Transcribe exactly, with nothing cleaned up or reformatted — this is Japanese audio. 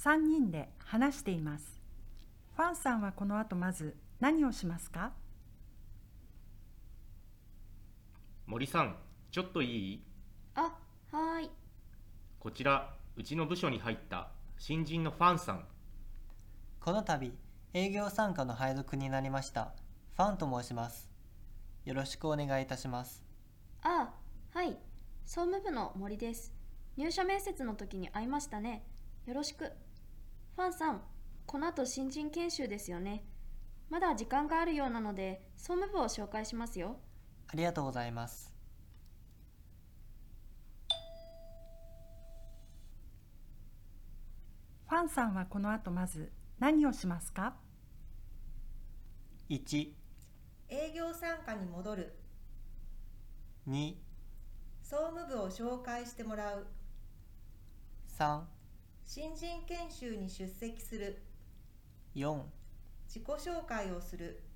さんにんで話しています。ファンさんはこの後まず何をしますか？ 森さん、ちょっといい？ あ、はーい。 こちら、うちの部署に入った新人のファンさん。 この度、営業参加の配属になりました。ファンと申します。よろしくお願いいたします。 あ、はい。総務部の森です。入社面接の時に会いましたね。よろしく。ファンさん、この後新人研修ですよね。まだ時間があるようなので、総務部を紹介しますよ。 ありがとうございます。 ファンさんはこの後まず何をしますか？ いち、 営業参加に戻る。 に、 総務部を紹介してもらう。 さん、 新人研修に出席する。 よん、 自己紹介をする。